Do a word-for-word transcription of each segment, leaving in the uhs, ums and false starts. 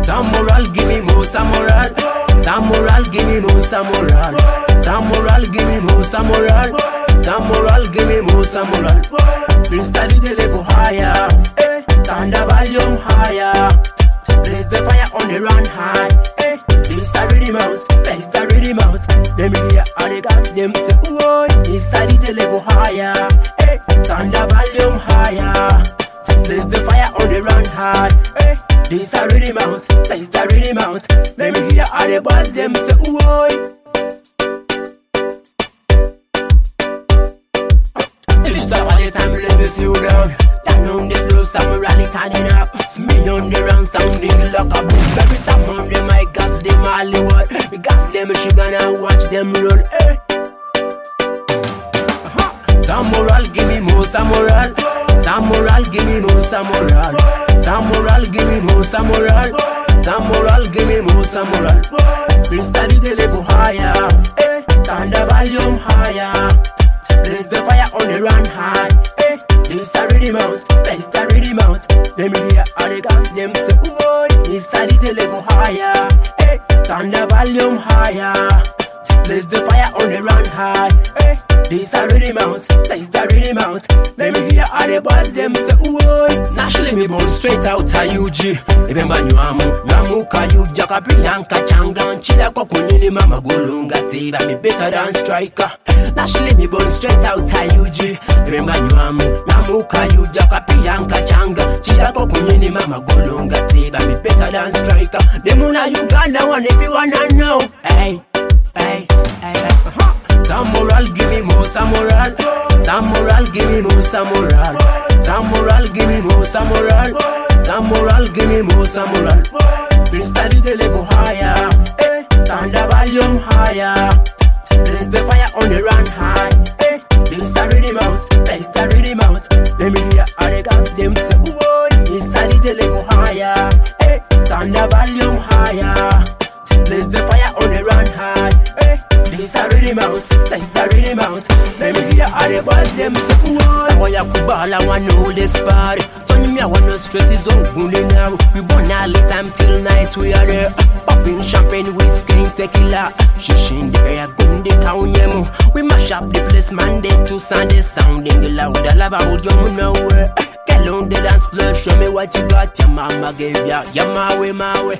Some moral, give me more some moral. Some moral, give me more some moral. Some moral, give me more some moral. Some moral, give me more some moral. Please study the level higher. Eh, turn the volume higher. Place the fire on the run high. Eh, this a rhythm out. Place the rhythm out. Let me hear all the gas them say, oh, this study the level higher. Eh, turn the volume higher. Place the fire on the run high. Eh, this a rhythm out. Place the rhythm out. Let me hear all the boys them say, oh. This a all the time, let me see you down. Down on the floor, some rally turning up. See me on the round, sounding like a boom. Every time on the mic, gas them Hollywood. We gas them, she gonna watch them roll. Eh. Uh-huh. Some moral, give me more some moral. Some moral, give me more some moral. Some moral, give me more some moral. Some moral, give me more some moral. Please study the level higher. Eh. Turn the volume higher. Place the fire on the run high. Eh, this a rhythm out. Place the rhythm out. Let me hear all the gas them say, oh, this a little level higher. Eh, turn the volume higher. Place the fire on the run high. Eh, this a rhythm out. Place the rhythm out. Let me hear all the boys them say, oh. Naturally me born straight out of U G. Remember you amu, you amu ka you jaka priyanka changan chila kwa kunyini mama golunga tiba me better than striker. Naturally me born straight out of U G. Remember you amu, you amu ka you jaka priyanka changa chila kwa kunyini mama golunga tiba me better than striker. Demuna Uganda one if you wanna know. Hey, hey, hey, hey. Uh-huh. Some moral, give me more some moral. Some moral, give me more some moral. Some moral, give me more some moral. Some moral, give me more some moral. Please study the level higher. Eh, turn the volume higher. Place the fire on the run high. Eh, this a rhythm out. Place the rhythm out. Let me hear all the gas them say, oh, this study the level higher. Eh, turn the volume higher. Place the fire on the run high. Eh, this a rhythm out. Place the rhythm out. Let me hear all the boys them say, oh. Samoya Kubala want know this party. Tony me I want no stress is all good now. We born all the time till night we are there. Popping champagne, whiskey, tequila. Shishin the air, gundi kaunyemu. We mash up the place Monday to Sunday, sounding loud. I love about you nowhere. Get on the dance floor, show me what you got. Your mama gave ya, ya my way, my way.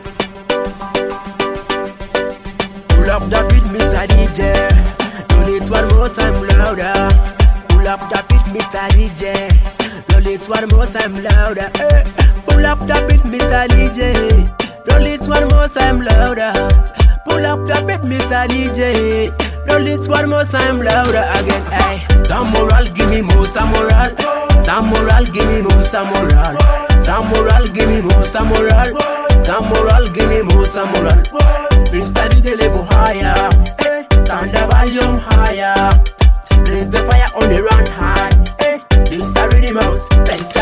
Pull up the beat, Mister D J. Roll it one more time louder. Pull up the beat, Mister D J. Roll it one more time louder. Eh. Pull up the beat, Mister D J. Roll it one more time louder. Pull up the beat, Mister D J. Roll it one more time louder again. Hey. Some moral, give me more some moral. Some moral, give me more some moral. Some moral, give me more some moral. Some moral, give me more some moral. Please study the level higher. Eh, turn the volume higher. Place the fire on the run high. Eh, this a rhythm out. Place